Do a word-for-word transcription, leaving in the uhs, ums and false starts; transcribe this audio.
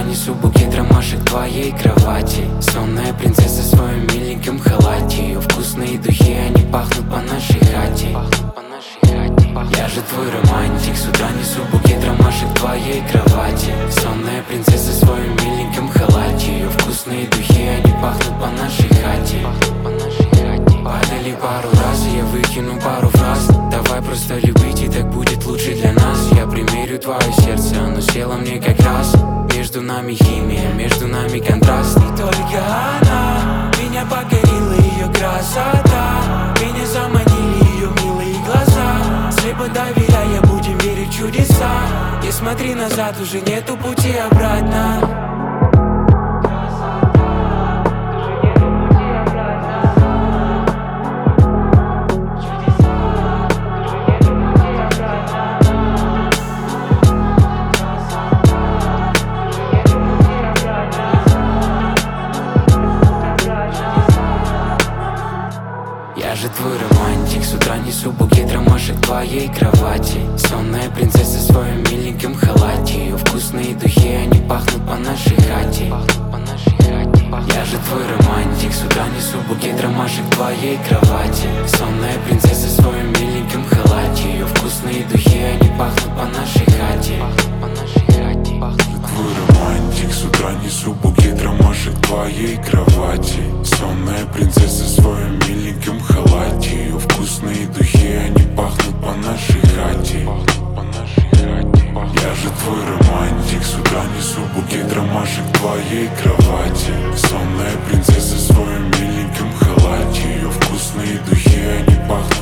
несу букет ромашек к твоей кровати. Сонная принцесса в своем миленьком халате. Ее вкусные духи, они пахнут по нашей хате. Я же твой романтик, с утра несу букет ромашек к твоей кровати. Сонная принцесса в своем миленьком халате. Ее вкусные духи, они пахнут по нашей хате. Падали пару раз, и я выкину пару фраз. Давай просто любить, и так будет лучше для нас. Я примерю твое сердце, оно село мне как раз. Между нами химия, между нами контраст. И только она меня покорила, ее красота. Меня заманили ее милые глаза. Слепо доверяя, будем верить в чудеса. Не смотри назад, уже нету пути обратно. Я же твой романтик, с утра несу букет ромашек к твоей кровати. Сонная принцесса в своем миленьком халате. Ее вкусные духи, они пахнут по нашей хате. Я же твой романтик, с утра несу букет ромашек к твоей кровати. Сонная принцесса в своем миленьком халате. Ее вкусные духи, они пахнут по нашей хате. Твой романтик, с утра несу букет ромашек к твоей кровати. Сонная принцесса в своем миленьком халате. Ее вкусные духи, они пахнут по нашей хате. Я же твой романтик, с утра несу букет ромашек к твоей кровати. Сонная принцесса в своем миленьком халате. Ее вкусные духи, они пахнут